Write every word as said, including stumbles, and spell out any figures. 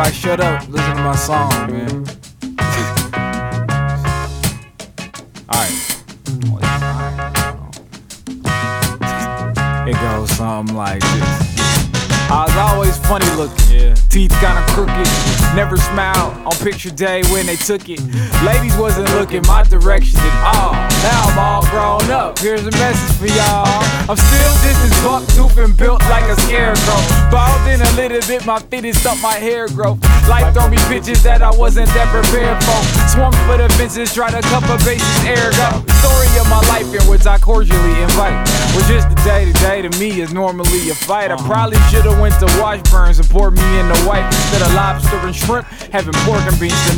Everybody shut up, listen to my song, man. Alright. It goes something like this. I was always funny looking, yeah. Teeth kinda crooked, never smiled on picture day when they took it. Ladies wasn't looking my direction at all. Now I'm all grown up, here's a message for y'all. I'm still just as buck tooth and built like a scarecrow. Bald in a little bit, my fittest up my hair growth. Life throw me pitches that I wasn't that prepared for. Swung for the fences, tried a couple bases, air go. Story of my life in which I cordially invite. Well, just the day to day to me is normally a fight. I probably should've went to Washburns and poured me in the white instead of lobster and shrimp, having pork and beans.